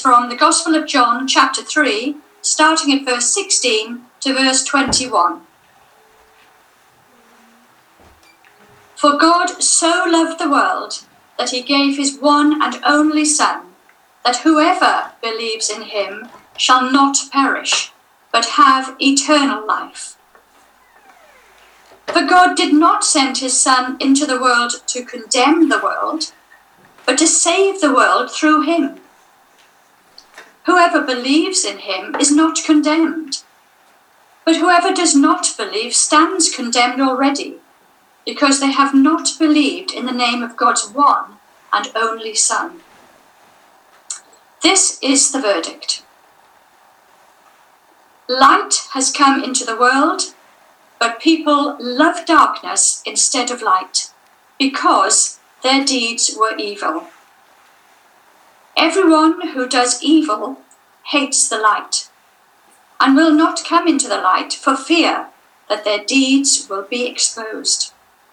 from the Gospel of John, chapter 3, starting at verse 16 to verse 21. For God so loved the world that he gave his one and only Son, that whoever believes in him shall not perish, but have eternal life. For God did not send his Son into the world to condemn the world, but to save the world through him. Whoever believes in him is not condemned, but whoever does not believe stands condemned already, because they have not believed in the name of God's one and only Son. This is the verdict. Light has come into the world, but people love darkness instead of light, because their deeds were evil. Everyone who does evil hates the light, and will not come into the light for fear that their deeds will be exposed.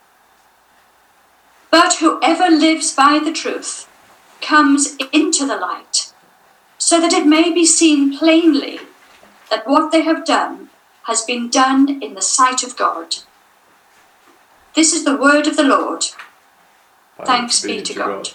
But whoever lives by the truth comes into the light, so that it may be seen plainly that what they have done has been done in the sight of God. This is the word of the Lord. Thanks be to God.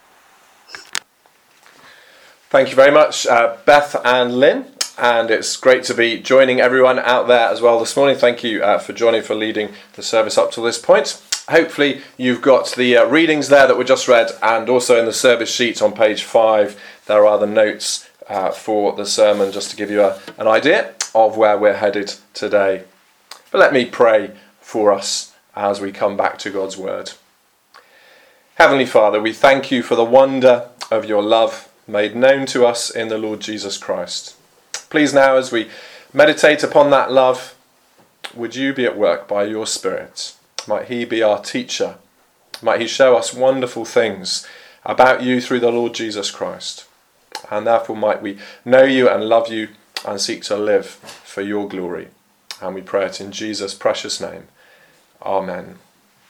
Thank you very much, Beth and Lynn. And it's great to be joining everyone out there as well this morning. Thank you for Johnny for leading the service up to this point. Hopefully you've got the readings there that were just read, and also in the service sheet on page 5 there are the notes for the sermon, just to give you an idea of where we're headed today. But let me pray for us as we come back to God's word. Heavenly Father, we thank you for the wonder of your love made known to us in the Lord Jesus Christ. Please now, as we meditate upon that love, would you be at work by your Spirit? Might he be our teacher? Might he show us wonderful things about you through the Lord Jesus Christ? And therefore might we know you and love you and seek to live for your glory. And we pray it in Jesus' precious name. Amen.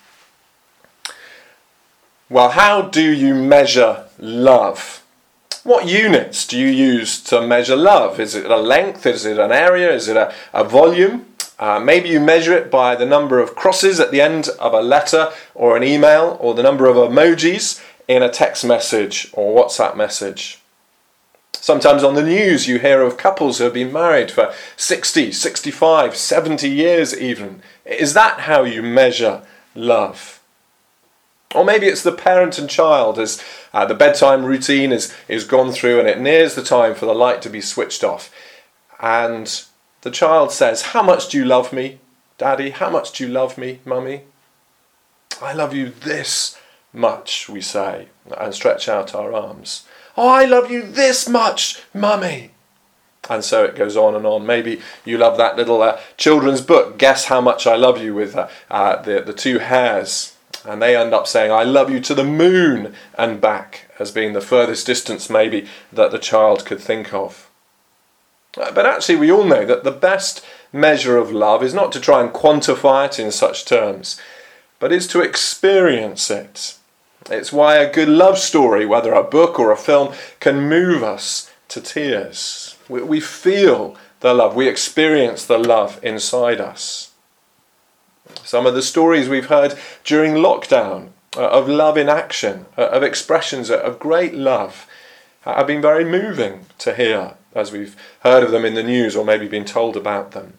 Well, how do you measure love? What units do you use to measure love? Is it a length? Is it an area? Is it a volume? Maybe you measure it by the number of crosses at the end of a letter or an email, or the number of emojis in a text message or WhatsApp message. Sometimes on the news you hear of couples who have been married for 60, 65, 70 years even. Is that how you measure love? Or maybe it's the parent and child as the bedtime routine is gone through and it nears the time for the light to be switched off. And the child says, "How much do you love me, Daddy? How much do you love me, Mummy?" "I love you this much," we say, and stretch out our arms. "Oh, I love you this much, Mummy." And so it goes on and on. Maybe you love that little children's book, Guess How Much I Love You, with the two hares. And they end up saying, "I love you to the moon and back," as being the furthest distance maybe that the child could think of. But actually we all know that the best measure of love is not to try and quantify it in such terms, but is to experience it. It's why a good love story, whether a book or a film, can move us to tears. We feel the love, we experience the love inside us. Some of the stories we've heard during lockdown of love in action, of expressions of great love, have been very moving to hear as we've heard of them in the news or maybe been told about them.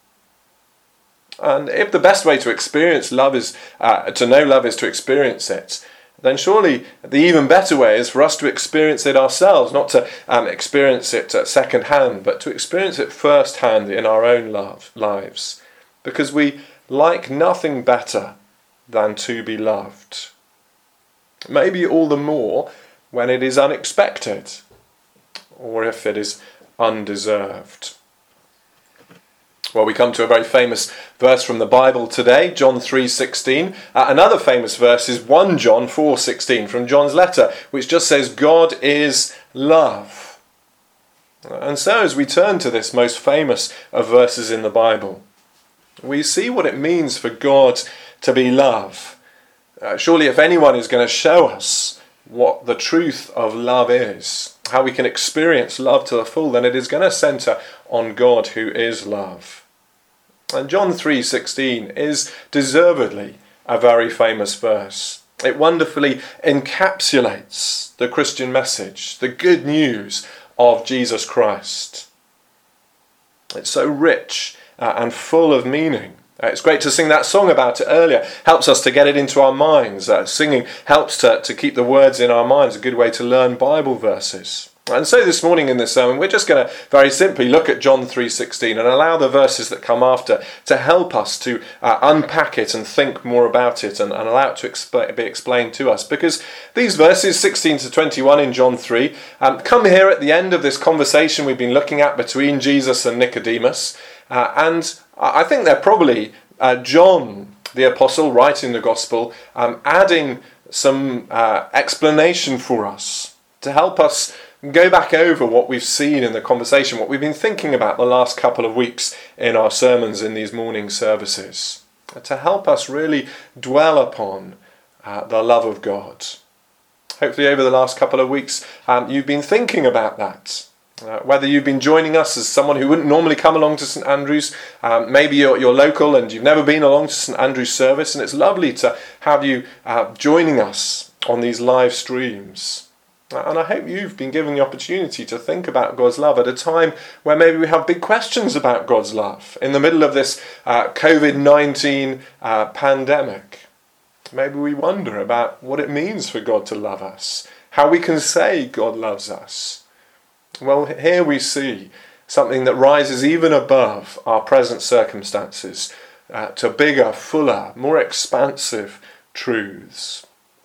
And if the best way to experience love is to know love is to experience it, then surely the even better way is for us to experience it ourselves, not to experience it second hand, but to experience it first hand in our own lives. Because we like nothing better than to be loved. Maybe all the more when it is unexpected, or if it is undeserved. Well, we come to a very famous verse from the Bible today, John 3:16. Another famous verse is 1 John 4:16 from John's letter, which just says, "God is love." And so as we turn to this most famous of verses in the Bible, we see what it means for God to be love. Surely if anyone is going to show us what the truth of love is, how we can experience love to the full, then it is going to centre on God who is love. And John 3:16 is deservedly a very famous verse. It wonderfully encapsulates the Christian message, the good news of Jesus Christ. It's so rich and full of meaning. It's great to sing that song about it earlier. Helps us to get it into our minds. Singing helps to keep the words in our minds, a good way to learn Bible verses. And so this morning in this sermon, we're just going to very simply look at John 3:16 and allow the verses that come after to help us to unpack it and think more about it and allow it to be explained to us. Because these verses, 16 to 21 in John 3, come here at the end of this conversation we've been looking at between Jesus and Nicodemus. And I think they're probably John, the apostle, writing the gospel, adding some explanation for us to help us go back over what we've seen in the conversation, what we've been thinking about the last couple of weeks in our sermons in these morning services, to help us really dwell upon the love of God. Hopefully over the last couple of weeks you've been thinking about that. Whether you've been joining us as someone who wouldn't normally come along to St Andrews, maybe you're local and you've never been along to St Andrews service, and it's lovely to have you joining us on these live streams. And I hope you've been given the opportunity to think about God's love at a time where maybe we have big questions about God's love. In the middle of this COVID-19 pandemic, maybe we wonder about what it means for God to love us, how we can say God loves us. Well, here we see something that rises even above our present circumstances to bigger, fuller, more expansive truths.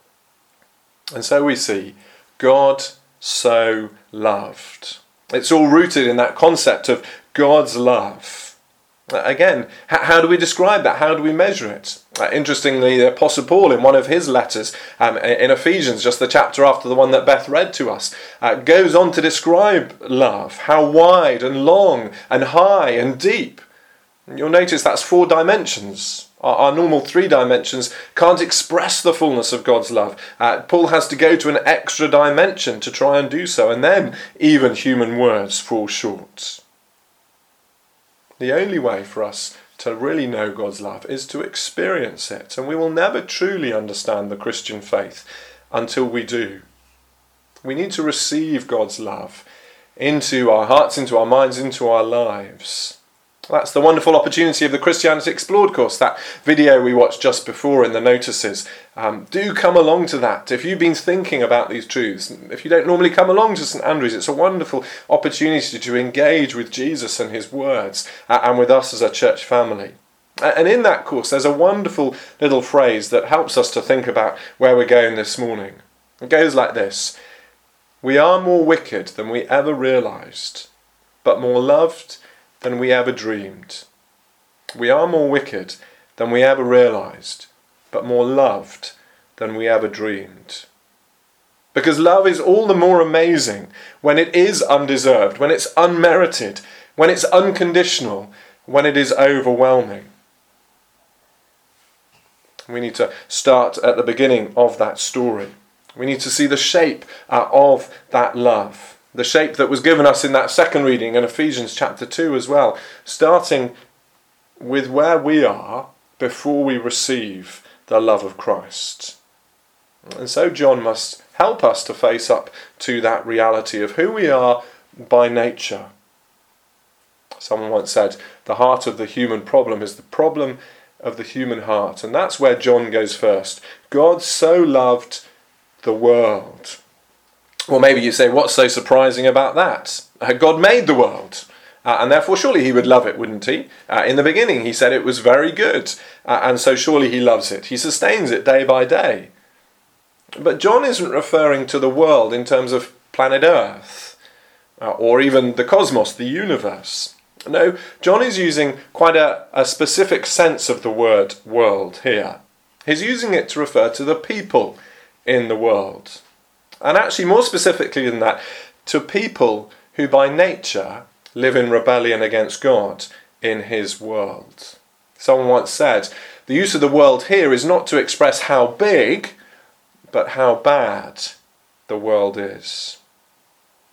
And so we see God so loved. It's all rooted in that concept of God's love. Again, how do we describe that? How do we measure it? Interestingly, the Apostle Paul, in one of his letters in Ephesians, just the chapter after the one that Beth read to us, goes on to describe love, how wide and long and high and deep. You'll notice that's 4 dimensions. Our normal 3 dimensions can't express the fullness of God's love. Paul has to go to an extra dimension to try and do so, and then even human words fall short. The only way for us to really know God's love is to experience it, and we will never truly understand the Christian faith until we do. We need to receive God's love into our hearts, into our minds, into our lives. That's the wonderful opportunity of the Christianity Explored course, that video we watched just before in the notices. Do come along to that. If you've been thinking about these truths, if you don't normally come along to St Andrews, it's a wonderful opportunity to engage with Jesus and his words and with us as a church family. And in that course, there's a wonderful little phrase that helps us to think about where we're going this morning. It goes like this: "We are more wicked than we ever realised, but more loved than we ever dreamed." We are more wicked than we ever realised, but more loved than we ever dreamed. Because love is all the more amazing when it is undeserved, when it's unmerited, when it's unconditional, when it is overwhelming. We need to start at the beginning of that story. We need to see the shape of that love. The shape that was given us in that second reading in Ephesians chapter 2 as well, starting with where we are before we receive the love of Christ. And so John must help us to face up to that reality of who we are by nature. Someone once said, the heart of the human problem is the problem of the human heart. And that's where John goes first. God so loved the world. Well, maybe you say, what's so surprising about that? God made the world, and therefore surely he would love it, wouldn't he? In the beginning he said it was very good, and so surely he loves it. He sustains it day by day. But John isn't referring to the world in terms of planet Earth, or even the cosmos, the universe. No, John is using quite a specific sense of the word world here. He's using it to refer to the people in the world. And actually, more specifically than that, to people who by nature live in rebellion against God in his world. Someone once said, the use of the world here is not to express how big, but how bad the world is.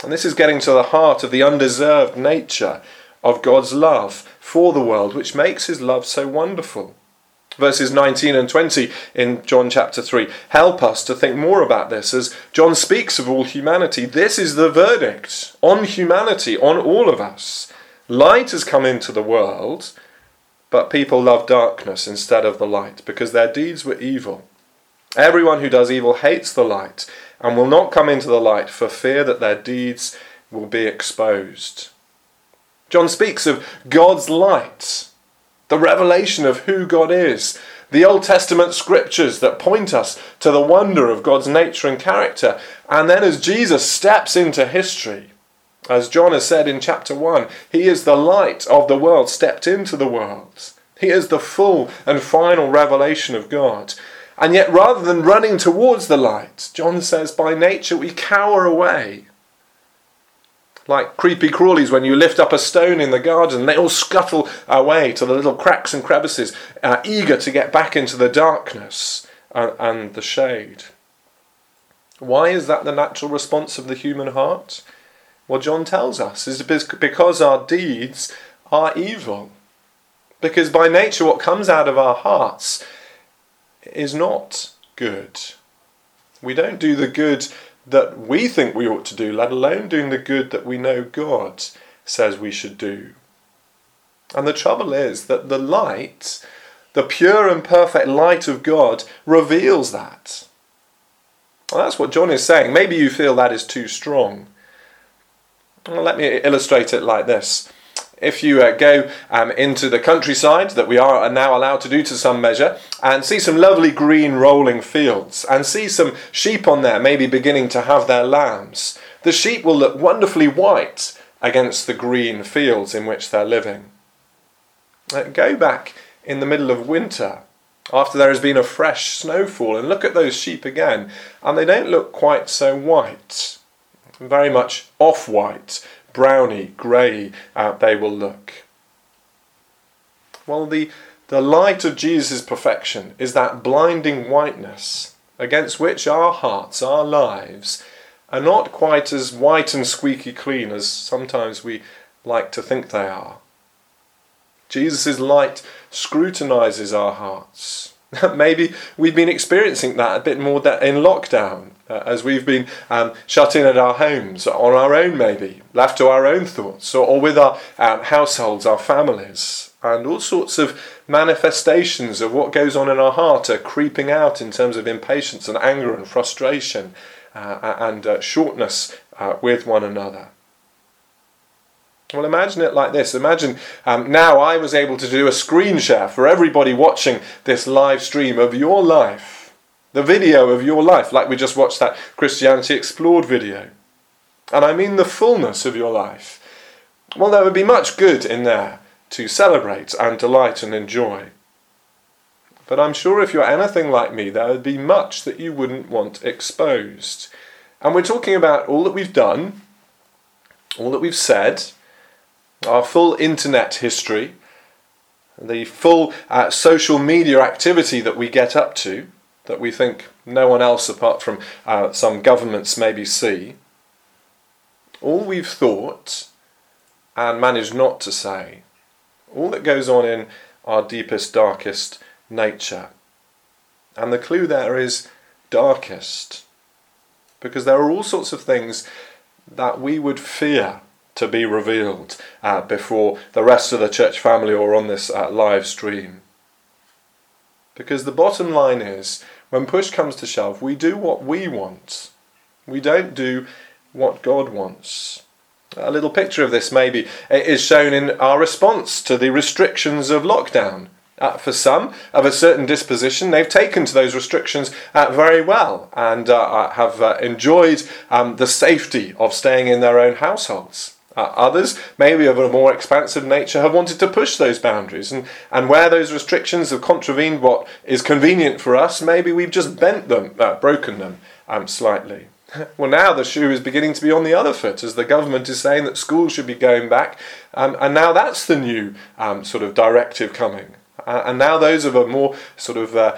And this is getting to the heart of the undeserved nature of God's love for the world, which makes his love so wonderful. Verses 19 and 20 in John chapter 3 help us to think more about this as John speaks of all humanity. This is the verdict on humanity, on all of us. Light has come into the world, but people love darkness instead of the light because their deeds were evil. Everyone who does evil hates the light and will not come into the light for fear that their deeds will be exposed. John speaks of God's light, the revelation of who God is, the Old Testament scriptures that point us to the wonder of God's nature and character. And then as Jesus steps into history, as John has said in chapter 1, he is the light of the world, stepped into the world. He is the full and final revelation of God. And yet rather than running towards the light, John says by nature we cower away. Like creepy crawlies, when you lift up a stone in the garden, they all scuttle away to the little cracks and crevices, eager to get back into the darkness and the shade. Why is that the natural response of the human heart? Well, John tells us is because our deeds are evil. Because by nature what comes out of our hearts is not good. We don't do the good that we think we ought to do, let alone doing the good that we know God says we should do. And the trouble is that the light, the pure and perfect light of God, reveals that. Well, that's what John is saying. Maybe you feel that is too strong. Well, let me illustrate it like this. If you go into the countryside, that we are now allowed to do to some measure, and see some lovely green rolling fields, and see some sheep on there maybe beginning to have their lambs, the sheep will look wonderfully white against the green fields in which they're living. Go back in the middle of winter, after there has been a fresh snowfall, and look at those sheep again, and they don't look quite so white. Very much off-white, browny, grey they will look. Well, the light of Jesus' perfection is that blinding whiteness against which our hearts, our lives, are not quite as white and squeaky clean as sometimes we like to think they are. Jesus' light scrutinises our hearts. Maybe we've been experiencing that a bit more in lockdown, as we've been shut in at our homes, on our own maybe, left to our own thoughts, or with our households, our families, and all sorts of manifestations of what goes on in our heart are creeping out in terms of impatience and anger and frustration and shortness with one another. Well, imagine it like this. Imagine now I was able to do a screen share for everybody watching this live stream of your life, the video of your life, like we just watched that Christianity Explored video. And I mean the fullness of your life. Well, there would be much good in there to celebrate and delight and enjoy. But I'm sure if you're anything like me, there would be much that you wouldn't want exposed. And we're talking about all that we've done, all that we've said, our full internet history, the full social media activity that we get up to, that we think no one else apart from some governments maybe see, all we've thought and managed not to say, all that goes on in our deepest, darkest nature. And the clue there is darkest, because there are all sorts of things that we would fear to be revealed before the rest of the church family or on this live stream. Because the bottom line is, when push comes to shove, we do what we want. We don't do what God wants. A little picture of this maybe is shown in our response to the restrictions of lockdown. For some of a certain disposition, they've taken to those restrictions very well and have enjoyed the safety of staying in their own households. Others, maybe of a more expansive nature, have wanted to push those boundaries, and where those restrictions have contravened what is convenient for us, maybe we've just broken them slightly. Well, now the shoe is beginning to be on the other foot, as the government is saying that schools should be going back, and now that's the new sort of directive coming. And now those of a more sort of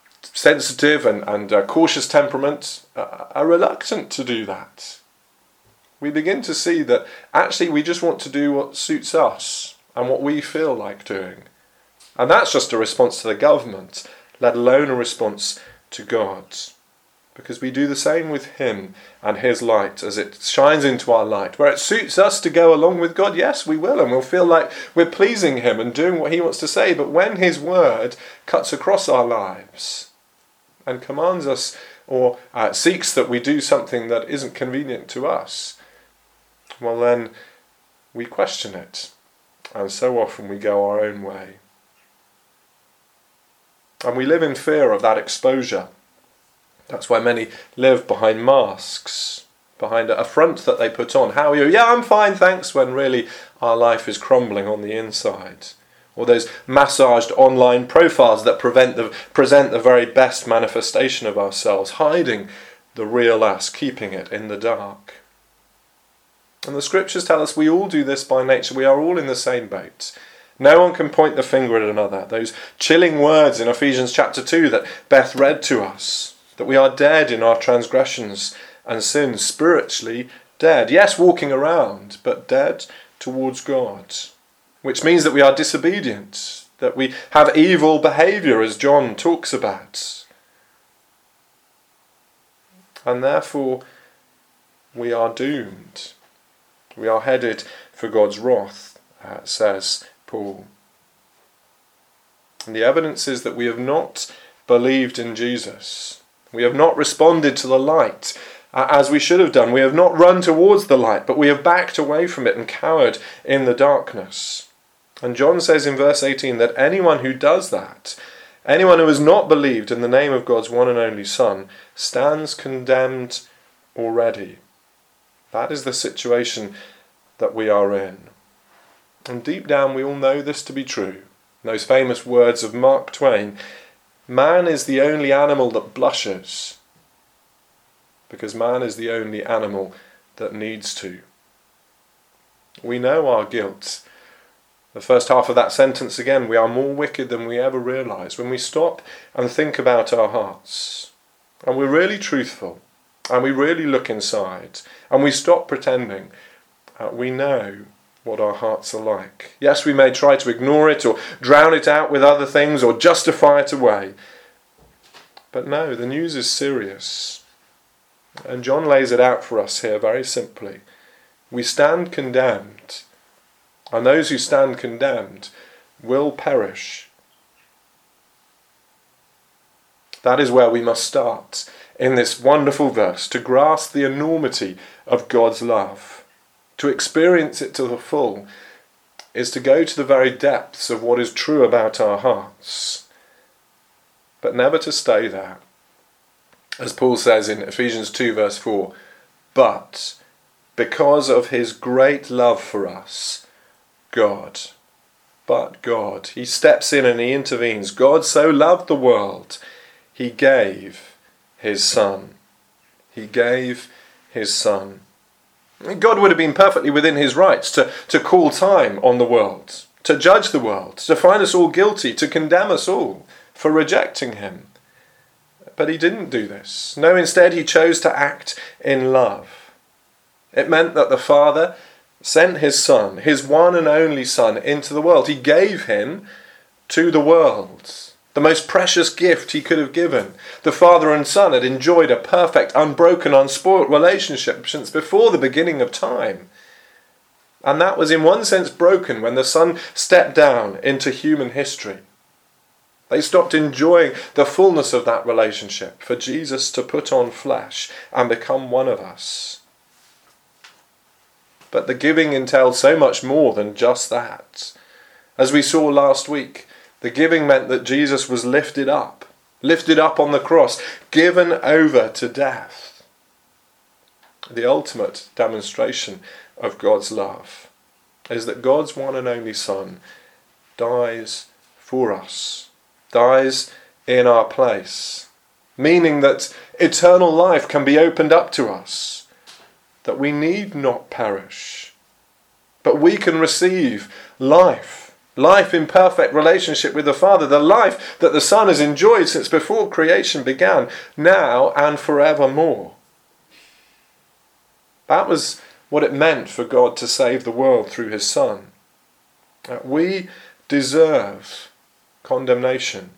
sensitive and cautious temperament are reluctant to do that. we begin to see that actually we just want to do what suits us and what we feel like doing. And that's just a response to the government, let alone a response to God. Because we do the same with him and his light as it shines into our light. Where it suits us to go along with God, yes, we will, and we'll feel like we're pleasing him and doing what he wants to say. But when his word cuts across our lives and commands us or seeks that we do something that isn't convenient to us, well then we question it. And so often we go our own way. And we live in fear of that exposure. That's why many live behind masks, behind a front that they put on. How are you? Yeah, I'm fine, thanks, when really our life is crumbling on the inside. Or those massaged online profiles that present the very best manifestation of ourselves, hiding the real us, keeping it in the dark. And the scriptures tell us we all do this by nature. We are all in the same boat. No one can point the finger at another. Those chilling words in Ephesians chapter 2 that Beth read to us, that we are dead in our transgressions and sins, spiritually dead. Yes, walking around, but dead towards God. Which means that we are disobedient, that we have evil behaviour, as John talks about. And therefore, we are doomed. We are headed for God's wrath, says Paul. And the evidence is that we have not believed in Jesus. We have not responded to the light as we should have done. We have not run towards the light, but we have backed away from it and cowered in the darkness. And John says in verse 18 that anyone who does that, anyone who has not believed in the name of God's one and only Son, stands condemned already. That is the situation that we are in. And deep down we all know this to be true. Those famous words of Mark Twain, man is the only animal that blushes, because man is the only animal that needs to. We know our guilt. The first half of that sentence again, we are more wicked than we ever realise. When we stop and think about our hearts, and we're really truthful, and we really look inside, and we stop pretending, we know what our hearts are like. Yes, we may try to ignore it or drown it out with other things or justify it away. But no, the news is serious. And John lays it out for us here very simply. We stand condemned, and those who stand condemned will perish. That is where we must start in this wonderful verse, to grasp the enormity of God's love. To experience it to the full is to go to the very depths of what is true about our hearts, but never to stay there. As Paul says in Ephesians 2 verse 4, but because of his great love for us, God, he steps in and he intervenes. God so loved the world, he gave his Son. He gave his Son. God would have been perfectly within his rights to call time on the world, to judge the world, to find us all guilty, to condemn us all for rejecting him. But he didn't do this. No, instead he chose to act in love. It meant that the Father sent his Son, his one and only Son, into the world. He gave him to the world. The most precious gift he could have given. The Father and Son had enjoyed a perfect, unbroken, unspoilt relationship since before the beginning of time. And that was in one sense broken when the Son stepped down into human history. They stopped enjoying the fullness of that relationship for Jesus to put on flesh and become one of us. But the giving entailed so much more than just that. As we saw last week, the giving meant that Jesus was lifted up on the cross, given over to death. The ultimate demonstration of God's love is that God's one and only Son dies for us, dies in our place, meaning that eternal life can be opened up to us, that we need not perish, but we can receive life in perfect relationship with the Father, the life that the Son has enjoyed since before creation began, now and forevermore. That was what it meant for God to save the world through his Son. We deserve condemnation.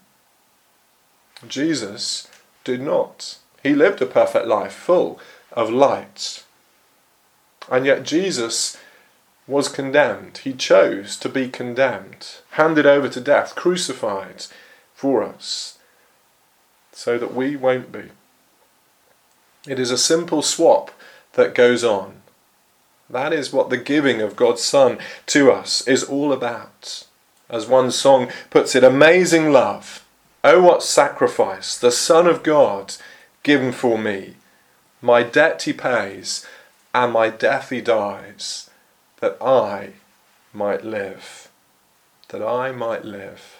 Jesus did not. He lived a perfect life, full of light. And yet Jesus was condemned. He chose to be condemned, handed over to death, crucified for us, so that we won't be. It is a simple swap that goes on. That is what the giving of God's Son to us is all about. As one song puts it, amazing love. Oh, what sacrifice, the Son of God given for me. My debt he pays, and my death he dies, that I might live. That I might live.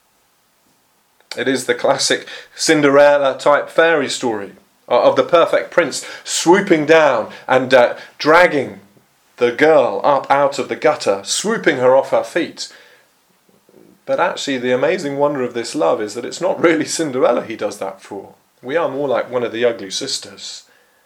It is the classic Cinderella type fairy story of the perfect prince swooping down and dragging the girl up out of the gutter, swooping her off her feet. But actually the amazing wonder of this love is that it's not really Cinderella he does that for. We are more like one of the ugly sisters,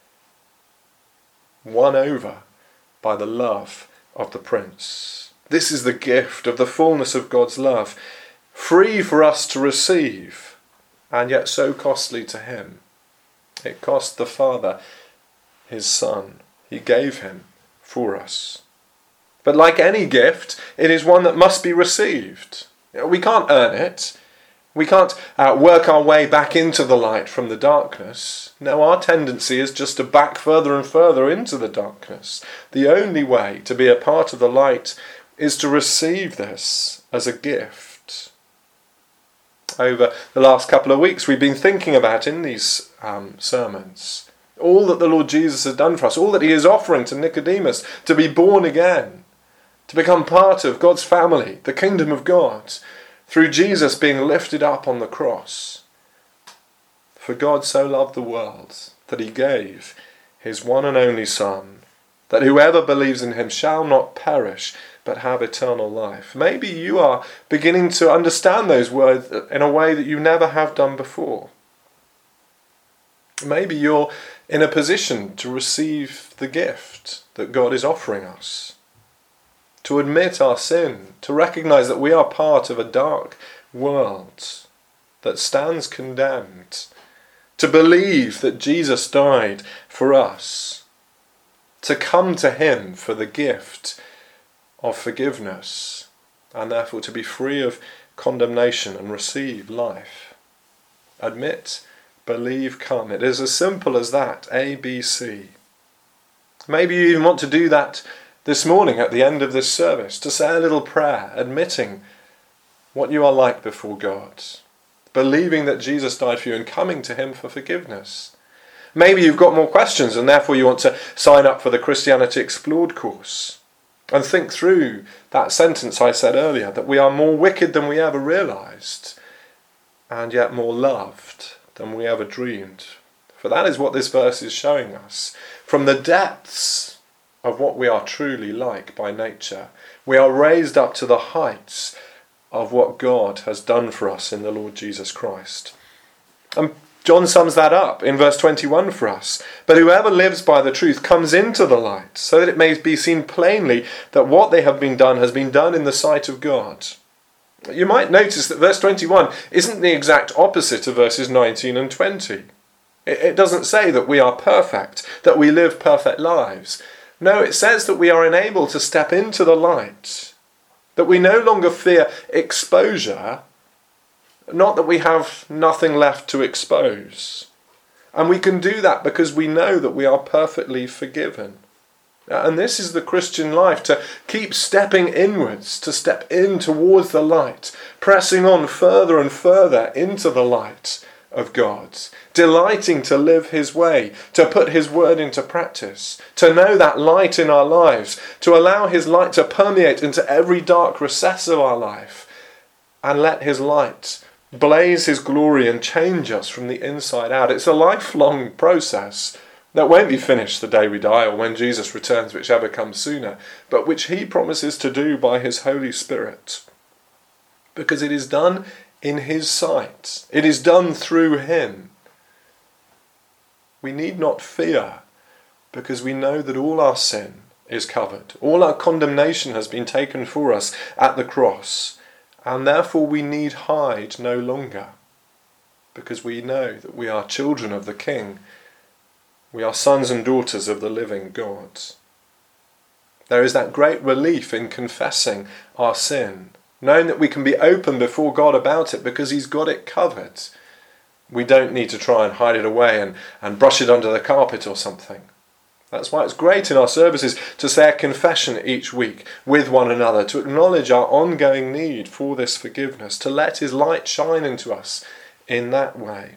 won over by the love of the prince. This is the gift of the fullness of God's love, free for us to receive, and yet so costly to him. It cost the Father his Son. He gave him for us. But like any gift, it is one that must be received. We can't earn it. We can't work our way back into the light from the darkness. No, our tendency is just to back further and further into the darkness. The only way to be a part of the light is to receive this as a gift. Over the last couple of weeks, we've been thinking about in these sermons all that the Lord Jesus has done for us, all that he is offering to Nicodemus to be born again, to become part of God's family, the kingdom of God, through Jesus being lifted up on the cross. For God so loved the world that he gave his one and only Son, that whoever believes in him shall not perish, but have eternal life. Maybe you are beginning to understand those words in a way that you never have done before. Maybe you're in a position to receive the gift that God is offering us, to admit our sin, to recognize that we are part of a dark world that stands condemned, to believe that Jesus died for us, to come to him for the gift of forgiveness, and therefore to be free of condemnation and receive life. Admit, believe, come. It is as simple as that, A, B, C. Maybe you even want to do that this morning at the end of this service, to say a little prayer, admitting what you are like before God, believing that Jesus died for you and coming to him for forgiveness. Maybe you've got more questions and therefore you want to sign up for the Christianity Explored course and think through that sentence I said earlier, that we are more wicked than we ever realised and yet more loved than we ever dreamed. For that is what this verse is showing us. From the depths of what we are truly like by nature, we are raised up to the heights of what God has done for us in the Lord Jesus Christ. And John sums that up in verse 21 for us. But whoever lives by the truth comes into the light, so that it may be seen plainly that what they have been done has been done in the sight of God. You might notice that verse 21 isn't the exact opposite of verses 19 and 20. It doesn't say that we are perfect, that we live perfect lives. No, it says that we are enabled to step into the light, that we no longer fear exposure, not that we have nothing left to expose. And we can do that because we know that we are perfectly forgiven. And this is the Christian life, to keep stepping inwards, to step in towards the light, pressing on further and further into the light of God, delighting to live his way, to put his word into practice, to know that light in our lives, to allow his light to permeate into every dark recess of our life, and let his light blaze his glory and change us from the inside out. It's a lifelong process that won't be finished the day we die or when Jesus returns, whichever comes sooner, but which he promises to do by his Holy Spirit, because it is done in his sight. It is done through him. We need not fear, because we know that all our sin is covered. All our condemnation has been taken for us at the cross, and therefore we need hide no longer, because we know that we are children of the King. We are sons and daughters of the living God. There is that great relief in confessing our sin, knowing that we can be open before God about it because he's got it covered. We don't need to try and hide it away and brush it under the carpet or something. That's why it's great in our services to say a confession each week with one another, to acknowledge our ongoing need for this forgiveness, to let his light shine into us in that way.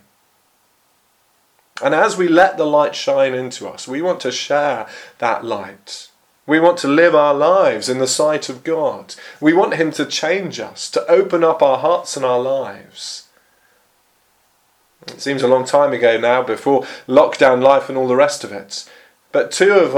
And as we let the light shine into us, we want to share that light. We want to live our lives in the sight of God. We want him to change us, to open up our hearts and our lives. It seems a long time ago now, before lockdown life and all the rest of it. But two of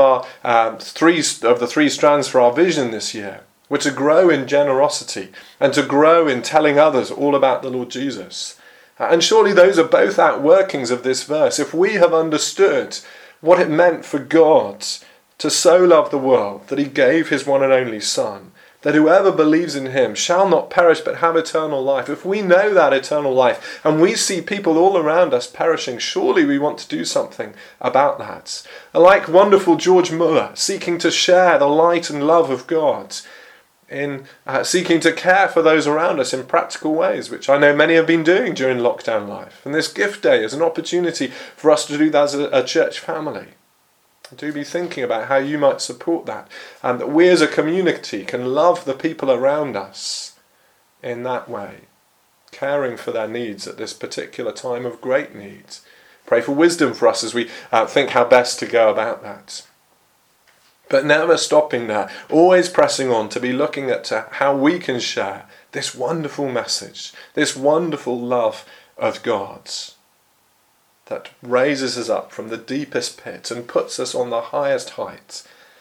the three strands for our vision this year were to grow in generosity and to grow in telling others all about the Lord Jesus. And surely those are both outworkings of this verse. If we have understood what it meant for God to so love the world that he gave his one and only Son, that whoever believes in him shall not perish but have eternal life. If we know that eternal life and we see people all around us perishing, surely we want to do something about that. Like wonderful George Muller, seeking to share the light and love of God, in seeking to care for those around us in practical ways, which I know many have been doing during lockdown life. And this gift day is an opportunity for us to do that as a church family. Do be thinking about how you might support that, and that we as a community can love the people around us in that way, caring for their needs at this particular time of great need. Pray for wisdom for us as we think how best to go about that. But never stopping there, always pressing on to be looking at how we can share this wonderful message, this wonderful love of God's, that raises us up from the deepest pit and puts us on the highest height.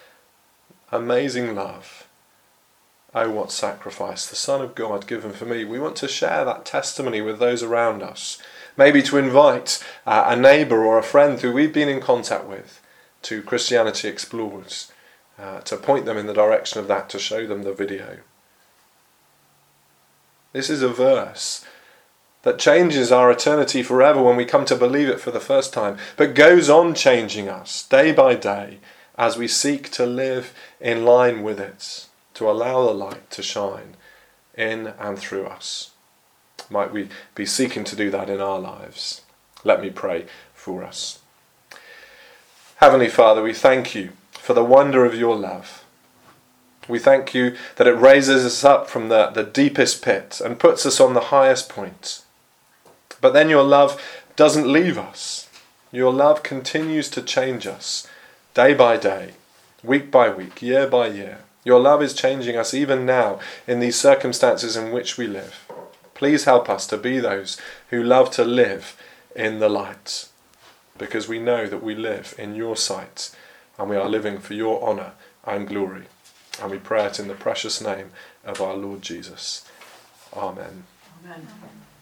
Amazing love. Oh, what sacrifice, the Son of God given for me. We want to share that testimony with those around us. Maybe to invite a neighbour or a friend who we've been in contact with to Christianity Explored, to point them in the direction of that, to show them the video. This is a verse that changes our eternity forever when we come to believe it for the first time, but goes on changing us day by day as we seek to live in line with it, to allow the light to shine in and through us. Might we be seeking to do that in our lives? Let me pray for us. Heavenly Father, we thank you for the wonder of your love. We thank you that it raises us up from the deepest pit and puts us on the highest point. But then your love doesn't leave us. Your love continues to change us day by day, week by week, year by year. Your love is changing us even now in these circumstances in which we live. Please help us to be those who love to live in the light, because we know that we live in your sight and we are living for your honour and glory. And we pray it in the precious name of our Lord Jesus. Amen. Amen.